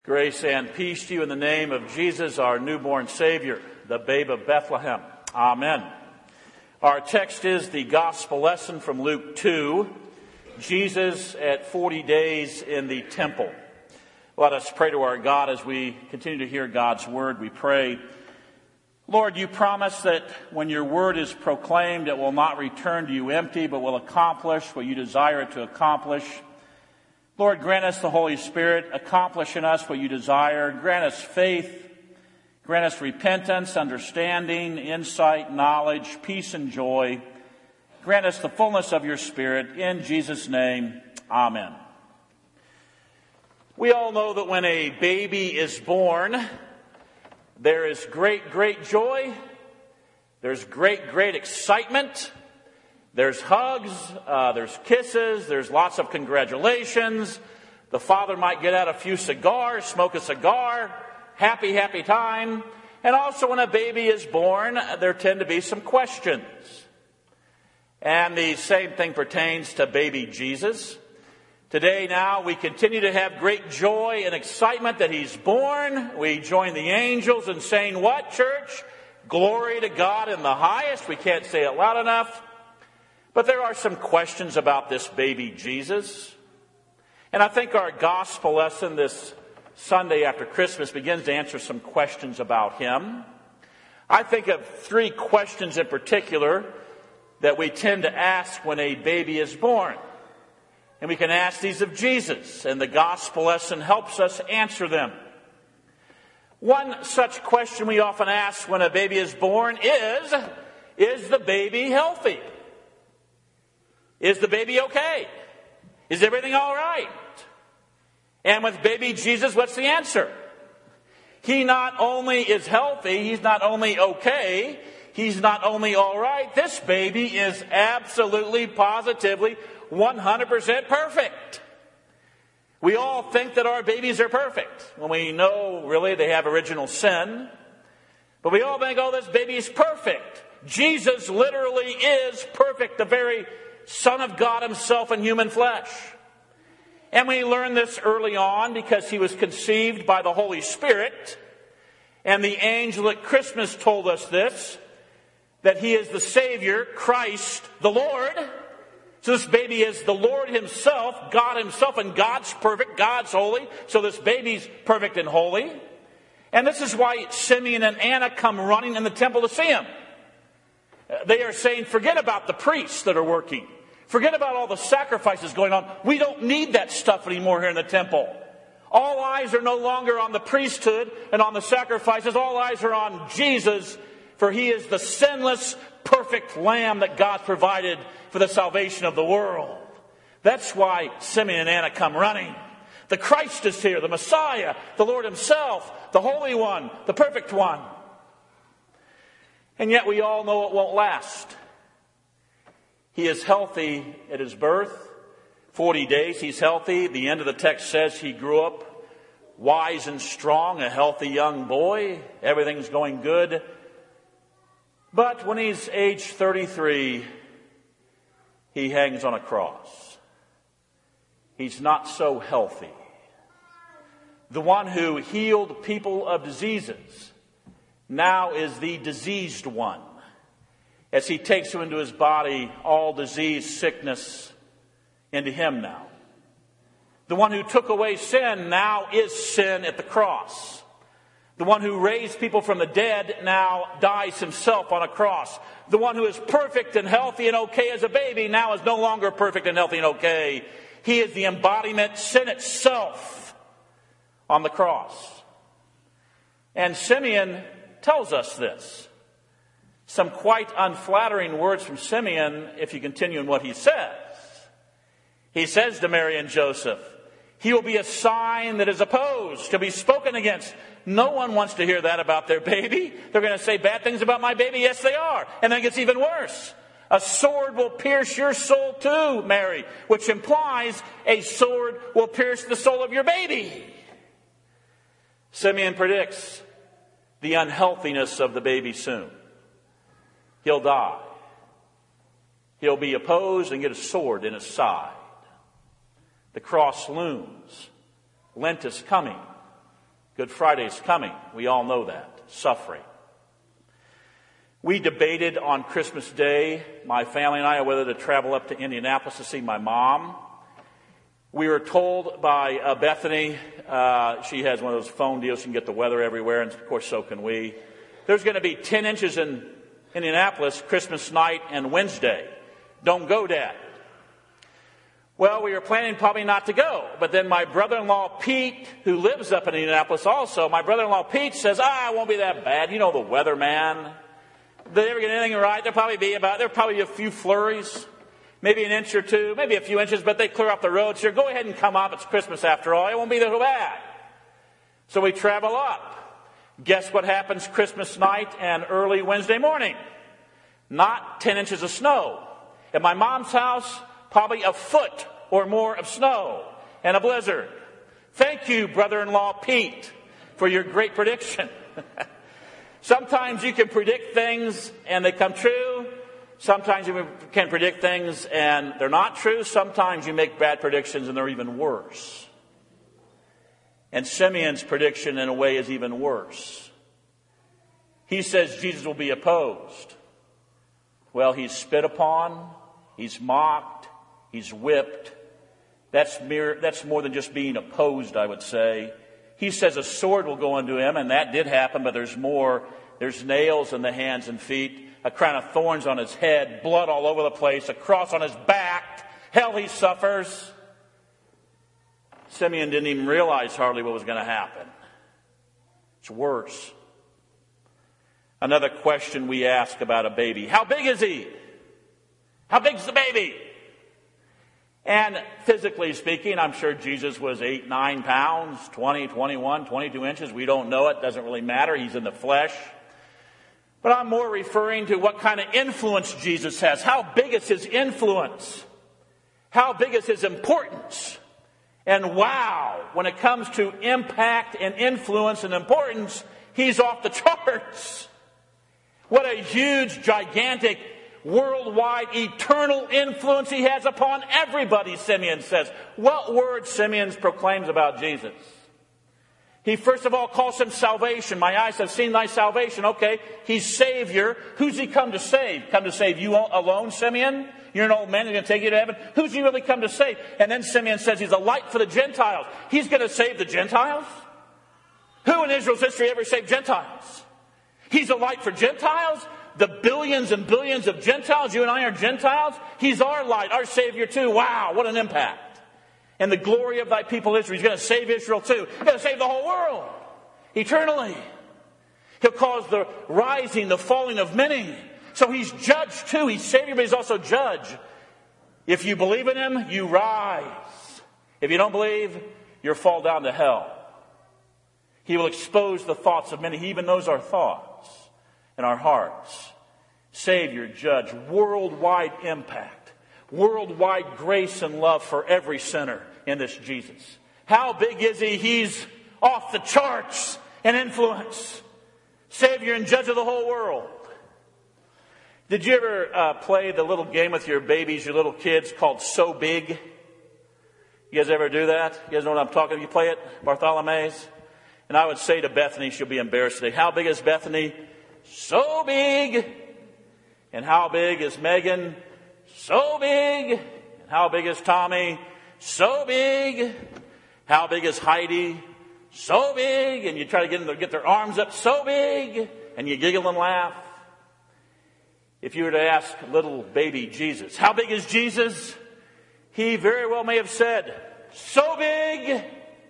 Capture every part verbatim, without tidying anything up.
Grace and peace to you in the name of Jesus, our newborn Savior, the babe of Bethlehem. Amen. Our text is the gospel lesson from Luke two, Jesus at forty days in the temple. Let us pray to our God as we continue to hear God's word. We pray, Lord, you promise that when your word is proclaimed, it will not return to you empty, but will accomplish what you desire it to accomplish. Lord, grant us the Holy Spirit, accomplish in us what you desire. Grant us faith, grant us repentance, understanding, insight, knowledge, peace, and joy. Grant us the fullness of your Spirit. In Jesus' name, amen. We all know that when a baby is born, there is great, great joy. There's great, great excitement. There's hugs, uh, there's kisses, there's lots of congratulations. The father might get out a few cigars, smoke a cigar, happy, happy time. And also when a baby is born, there tend to be some questions. And the same thing pertains to baby Jesus. Today now we continue to have great joy and excitement that he's born. We join the angels in saying what, church? Glory to God in the highest. We can't say it loud enough. But there are some questions about this baby Jesus. And I think our gospel lesson this Sunday after Christmas begins to answer some questions about him. I think of three questions in particular that we tend to ask when a baby is born. And we can ask these of Jesus, and the gospel lesson helps us answer them. One such question we often ask when a baby is born is, is the baby healthy? Is the baby okay? Is everything all right? And with baby Jesus, what's the answer? He not only is healthy, he's not only okay, he's not only all right. This baby is absolutely, positively, one hundred percent perfect. We all think that our babies are perfect when we know really they have original sin. But we all think, oh, this baby is perfect. Jesus literally is perfect, the very Son of God himself in human flesh. And we learn this early on because he was conceived by the Holy Spirit. And the angel at Christmas told us this, that he is the Savior, Christ, the Lord. So this baby is the Lord himself, God himself, and God's perfect, God's holy. So this baby's perfect and holy. And this is why Simeon and Anna come running in the temple to see him. They are saying, forget about the priests that are working. Forget about all the sacrifices going on. We don't need that stuff anymore here in the temple. All eyes are no longer on the priesthood and on the sacrifices. All eyes are on Jesus, for he is the sinless, perfect Lamb that God provided for the salvation of the world. That's why Simeon and Anna come running. The Christ is here, the Messiah, the Lord himself, the Holy One, the perfect one. And yet we all know it won't last. He is healthy at his birth. Forty days he's healthy. The end of the text says he grew up wise and strong, a healthy young boy. Everything's going good. But when he's age thirty-three, he hangs on a cross. He's not so healthy. The one who healed people of diseases now is the diseased one, as he takes into his body all disease, sickness into him now. The one who took away sin now is sin at the cross. The one who raised people from the dead now dies himself on a cross. The one who is perfect and healthy and okay as a baby now is no longer perfect and healthy and okay. He is the embodiment, sin itself, on the cross. And Simeon tells us this. Some quite unflattering words from Simeon if you continue in what he says. He says to Mary and Joseph, he will be a sign that is opposed, to be spoken against. No one wants to hear that about their baby. They're going to say bad things about my baby. Yes, they are. And then it gets even worse. A sword will pierce your soul too, Mary, which implies a sword will pierce the soul of your baby. Simeon predicts the unhealthiness of the baby soon. He'll die. He'll be opposed and get a sword in his side. The cross looms. Lent is coming. Good Friday's coming. We all know that. Suffering. We debated on Christmas Day, my family and I, whether to travel up to Indianapolis to see my mom. We were told by uh, Bethany, uh, she has one of those phone deals, she can get the weather everywhere, and of course so can we. There's going to be ten inches in Indianapolis Christmas night and Wednesday. Don't go, Dad. Well, we were planning probably not to go. But then my brother-in-law Pete, who lives up in Indianapolis also, my brother-in-law Pete says, ah, it won't be that bad. You know the weather, man. Did they ever get anything right? There'll probably be about, there'll probably be a few flurries. Maybe an inch or two, maybe a few inches, but they clear up the roads here. Go ahead and come up. It's Christmas after all. It won't be that bad. So we travel up. Guess what happens Christmas night and early Wednesday morning? Not ten inches of snow. At my mom's house, probably a foot or more of snow and a blizzard. Thank you, brother-in-law Pete, for your great prediction. Sometimes you can predict things and they come true. Sometimes you can predict things and they're not true. Sometimes you make bad predictions and they're even worse. And Simeon's prediction, in a way, is even worse. He says Jesus will be opposed. Well, he's spit upon, he's mocked, he's whipped. That's mere, that's more than just being opposed, I would say. He says a sword will go into him, and that did happen, but there's more. There's nails in the hands and feet, a crown of thorns on his head, blood all over the place, a cross on his back. Hell, he suffers. Simeon didn't even realize hardly what was going to happen. It's worse. Another question we ask about a baby. How big is he? How big's the baby? And physically speaking, I'm sure Jesus was eight, nine pounds, twenty, twenty-one, twenty-two inches. We don't know it. Doesn't really matter. He's in the flesh. But I'm more referring to what kind of influence Jesus has. How big is his influence? How big is his importance? And wow, when it comes to impact and influence and importance, he's off the charts. What a huge, gigantic, worldwide, eternal influence he has upon everybody, Simeon says. What word Simeon proclaims about Jesus? He first of all calls him salvation. My eyes have seen thy salvation. Okay, he's Savior. Who's he come to save? Come to save you alone, Simeon? You're an old man who's going to take you to heaven. Who's he really come to save? And then Simeon says he's a light for the Gentiles. He's going to save the Gentiles? Who in Israel's history ever saved Gentiles? He's a light for Gentiles? The billions and billions of Gentiles, you and I are Gentiles? He's our light, our Savior too. Wow, what an impact. And the glory of thy people Israel. He's going to save Israel too. He's going to save the whole world. Eternally. He'll cause the rising, the falling of many. So he's judge too. He's Savior, but he's also judge. If you believe in him, you rise. If you don't believe, you'll fall down to hell. He will expose the thoughts of many. He even knows our thoughts and our hearts. Savior, judge, worldwide impact, worldwide grace and love for every sinner in this Jesus. How big is he? He's off the charts in influence. Savior and judge of the whole world. Did you ever uh, play the little game with your babies, your little kids, called So Big? You guys ever do that? You guys know what I'm talking about? You play it? Bartholomew's? And I would say to Bethany, she'll be embarrassed today, how big is Bethany? So big. And how big is Megan? So big. And how big is Tommy? So big. How big is Heidi? So big. And you try to get them to get their arms up, so big. And you giggle and laugh. If you were to ask little baby Jesus, how big is Jesus? He very well may have said, so big.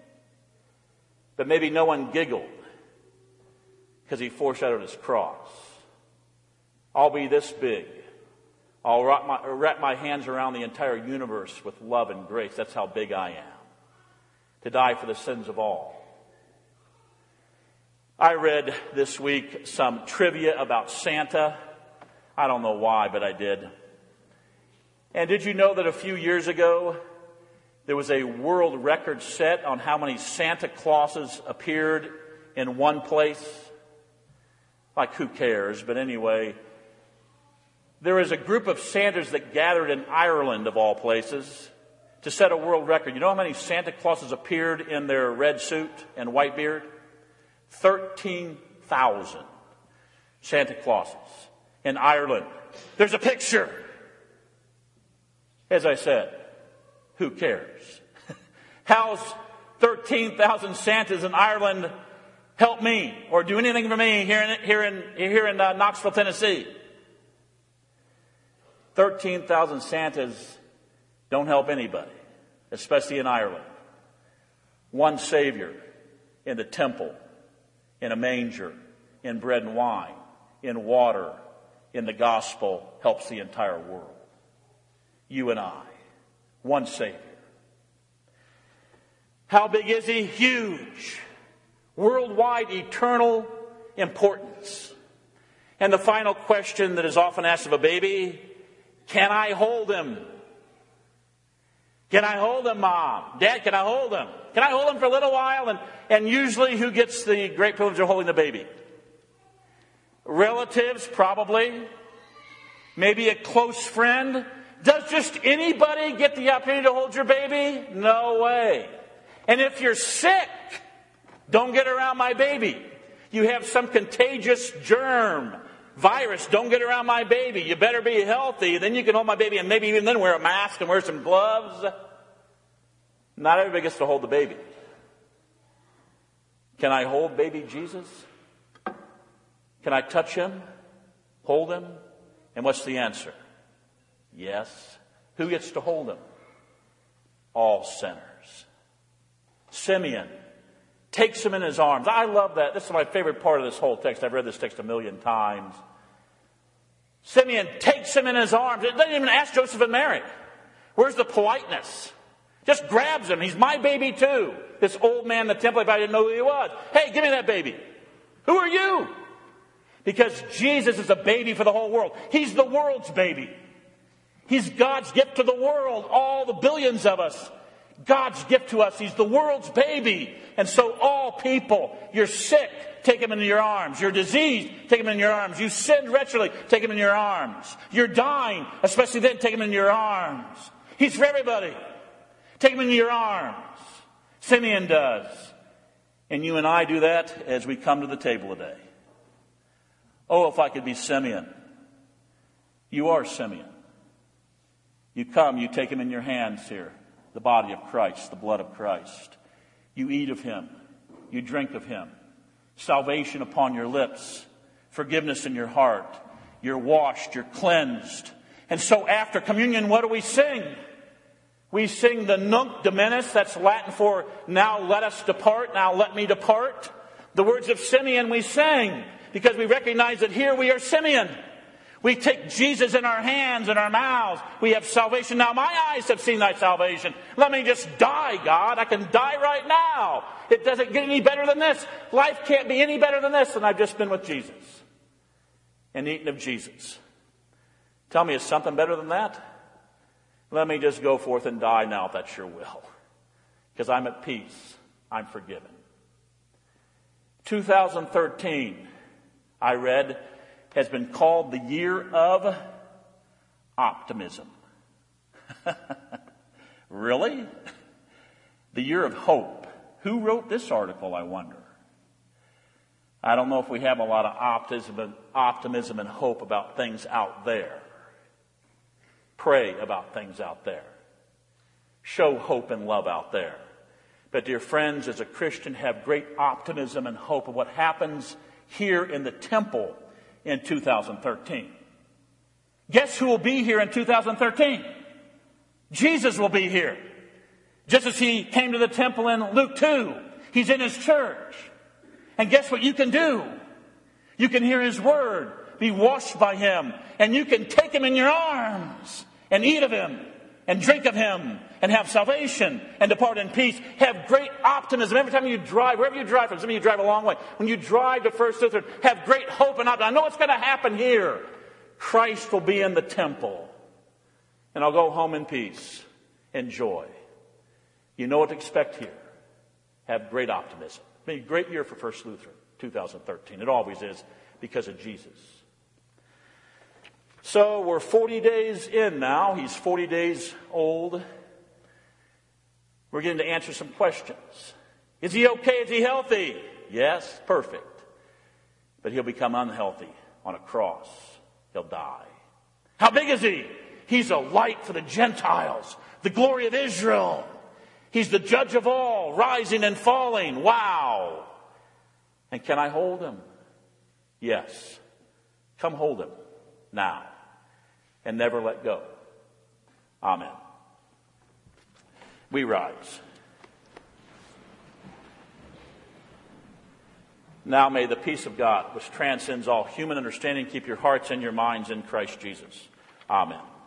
But maybe no one giggled because he foreshadowed his cross. I'll be this big. I'll wrap my, wrap my hands around the entire universe with love and grace. That's how big I am. To die for the sins of all. I read this week some trivia about Santa. I don't know why, but I did. And did you know that a few years ago, there was a world record set on how many Santa Clauses appeared in one place? Like, who cares? But anyway, there was a group of Santas that gathered in Ireland, of all places, to set a world record. You know how many Santa Clauses appeared in their red suit and white beard? thirteen thousand Santa Clauses in Ireland. There's a picture. As I said, who cares? How's thirteen thousand Santas in Ireland help me or do anything for me here in, here in, here in uh, Knoxville, Tennessee? thirteen thousand Santas don't help anybody, especially in Ireland. One Savior in the temple, in a manger, in bread and wine, in water, in the gospel, helps the entire world. You and I. One Savior. How big is he? Huge. Worldwide, eternal importance. And the final question that is often asked of a baby, can I hold him? Can I hold him, Mom? Dad, can I hold him? Can I hold him for a little while? And, and usually who gets the great privilege of holding the baby? Relatives, probably. Maybe a close friend. Does just anybody get the opportunity to hold your baby? No way. And if you're sick, don't get around my baby. You have some contagious germ, virus, don't get around my baby. You better be healthy. Then you can hold my baby and maybe even then wear a mask and wear some gloves. Not everybody gets to hold the baby. Can I hold baby Jesus? Can I touch him? Hold him? And what's the answer? Yes. Who gets to hold him? All sinners. Simeon takes him in his arms. I love that. This is my favorite part of this whole text. I've read this text a million times. Simeon takes him in his arms. It doesn't even ask Joseph and Mary. Where's the politeness? Just grabs him. He's my baby too. This old man in the temple, if I didn't know who he was. Hey, give me that baby. Who are you? Because Jesus is a baby for the whole world. He's the world's baby. He's God's gift to the world. All the billions of us. God's gift to us. He's the world's baby. And so all people, you're sick, take him into your arms. You're diseased, take him in your arms. You sinned wretchedly, take him in your arms. You're dying, especially then, take him in your arms. He's for everybody. Take him in your arms. Simeon does. And you and I do that as we come to the table today. Oh, if I could be Simeon. You are Simeon. You come, you take him in your hands here. The body of Christ, the blood of Christ. You eat of him. You drink of him. Salvation upon your lips. Forgiveness in your heart. You're washed. You're cleansed. And so after communion, what do we sing? We sing the Nunc Dimittis. That's Latin for now let us depart. Now let me depart. The words of Simeon we sing because we recognize that here we are Simeon. We take Jesus in our hands and our mouths. We have salvation. Now my eyes have seen thy salvation. Let me just die, God. I can die right now. It doesn't get any better than this. Life can't be any better than this. And I've just been with Jesus and eaten of Jesus. Tell me, is something better than that? Let me just go forth and die now if that's your will. Because I'm at peace. I'm forgiven. two thousand thirteen, I read, has been called the year of optimism. Really? The year of hope. Who wrote this article, I wonder? I don't know if we have a lot of optimism, optimism and hope about things out there. Pray about things out there. Show hope and love out there. But dear friends, as a Christian, have great optimism and hope of what happens here in the temple in two thousand thirteen. Guess who will be here in two thousand thirteen? Jesus will be here. Just as he came to the temple in Luke two. He's in his church. And guess what you can do? You can hear his word, be washed by him, and you can take him in your arms and eat of him and drink of him and have salvation and depart in peace. Have great optimism. Every time you drive, wherever you drive from, some of you drive a long way. When you drive to First Lutheran, have great hope and optimism. I know what's going to happen here. Christ will be in the temple. And I'll go home in peace and joy. You know what to expect here. Have great optimism. It's been a great year for First Lutheran, two thousand thirteen. It always is because of Jesus. So we're forty days in now. He's forty days old. We're getting to answer some questions. Is he okay? Is he healthy? Yes, perfect. But he'll become unhealthy on a cross. He'll die. How big is he? He's a light for the Gentiles, the glory of Israel. He's the judge of all, rising and falling. Wow. And can I hold him? Yes. Come hold him now and never let go. Amen. We rise. Now may the peace of God, which transcends all human understanding, keep your hearts and your minds in Christ Jesus. Amen.